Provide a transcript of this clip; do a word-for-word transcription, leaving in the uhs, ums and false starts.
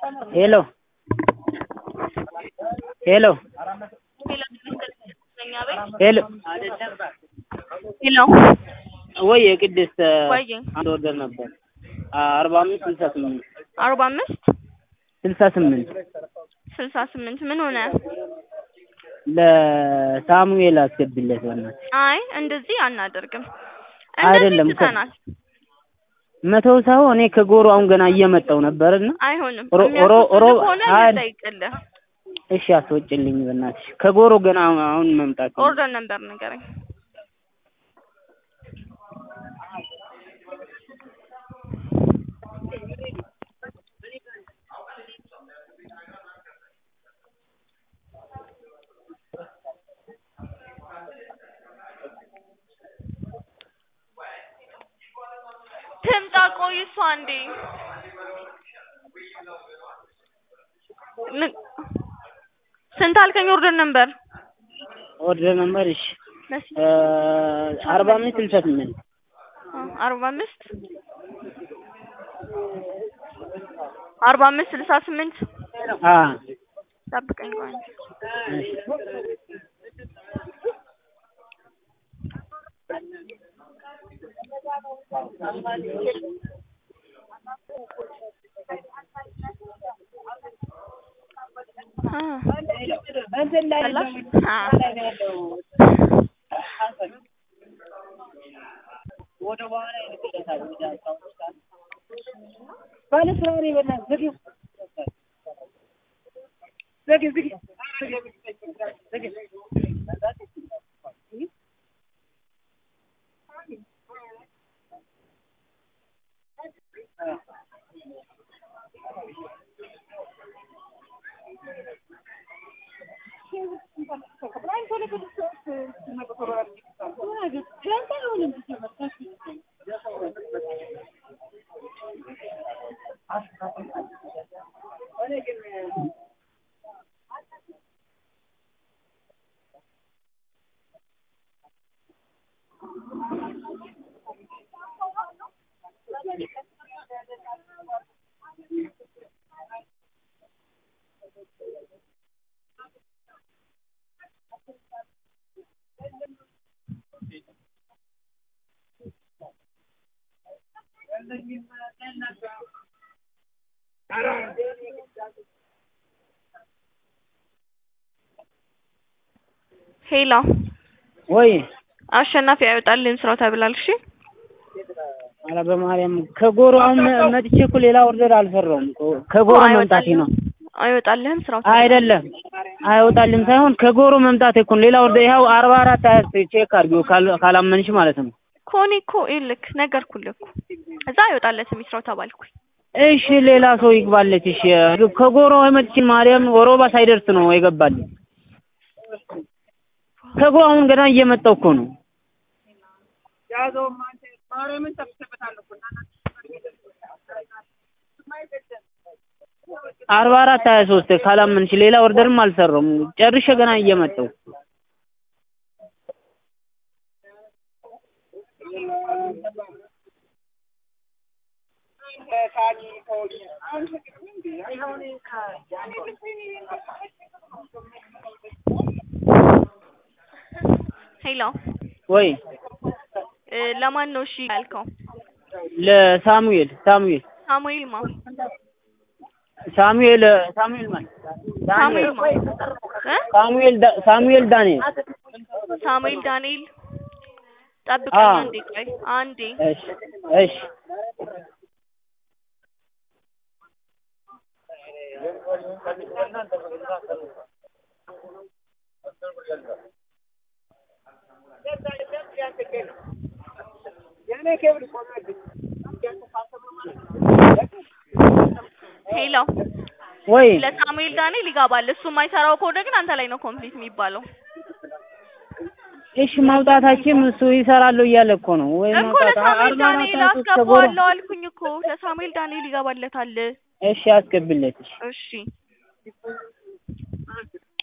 ሄሎ ሄሎ ሄሎ ሄሎ ወይ የቅድስት ወይ አንድ ወርደር ነበር አርባ አምስት ስልሳ ስምንት አርባ አምስት ስልሳ ስምንት ስልሳ ስምንት ምን ሆነ? ለሳሙኤል አስገብለት በእናትሽ። አይ እንደዚህ አናደርግም። አይደለም ትተናል። መተው ሳይሆን እኔ ከጎሮ አሁን ገና እየመጣው ነበርና አይሆንም። ኦሮ ኦሮ ሆነ ይጠይቅልህ። እሺ አስወጭልኝ በእናትሽ ከጎሮ ገና አሁን መምጣት። ኦርደር ነበር ንገረኝ። ትምጣ ቆይ እሷ አንዴ ስንት አልከኝ? ኦርደር ነበር ኦርደር ነበር እሺ አርባ አምስት ስልሳ ስምንት አርባ አምስት አርባ አምስት ስልሳ ስምንት አ ጠብቀኝ ቆይ ሄሎ ወይ አሸናፊ አይወጣልኝ ስራው ተብላል። እሺ አላ በማርያም ከጎሮ አሁን መጥቼ እኮ ሌላ ኦርደር አልሰራውም። ከጎሮ መምጣቴ ነው። አይወጣልህም ስራው አይደለም አይወጣልም ሳይሆን ከጎሮ መምጣቴ እኮ ሌላ ኦርደር ይኸው አርባ አራት ቼክ አድርጊው ካላመንሽ ማለት ነው። ኮኒ እኮ ይልክ ነገርኩልህ እኮ እዛ አይወጣለትም ስራው ተባልኩኝ። እሺ ሌላ ሰው ይግባለት። እሺ ከጎሮ መጥቼ ማርያም ወሮባ ሳይደርስ ነው የገባልኝ። ከጎሮ አሁን ገና እየመጣው እኮ ነው። ያዘው ማንተ ማርያምን ተፈተፈታለሁ አርባ አራት ሃያ ሶስት ካላመንሽ ሌላ ኦርደርም አልሰራውም ጨርሼ ገና እየመጣው ሄሎ ወይ ለማን ነው እሺ ያልከው? ለሳሙኤል ሳሙኤል ሳሙኤል ማ ሳሙኤል ሳሙኤል ማን ሳሙኤል ማ ሳሙኤል ሳሙኤል ዳንኤል ሳሙኤል ዳንኤል ጠብቀኝ አንዴ ቆይ አንዴ እሺ እሺ ሄሎ ወይ ለሳሙኤል ዳንኤል ይገባል። እሱ የማይሰራው ኮድ ግን አንተ ላይ ነው ኮምፕሊት የሚባለው። እሺ ማውጣታችን እሱ ይሰራል እያለ እኮ ነው ወይ ማውጣት ለሳሙኤል ዳንኤል አስገባዋለሁ አልኩኝ እኮ ለሳሙኤል ዳንኤል ይገባለታል። እሺ አስገብለት። እሺ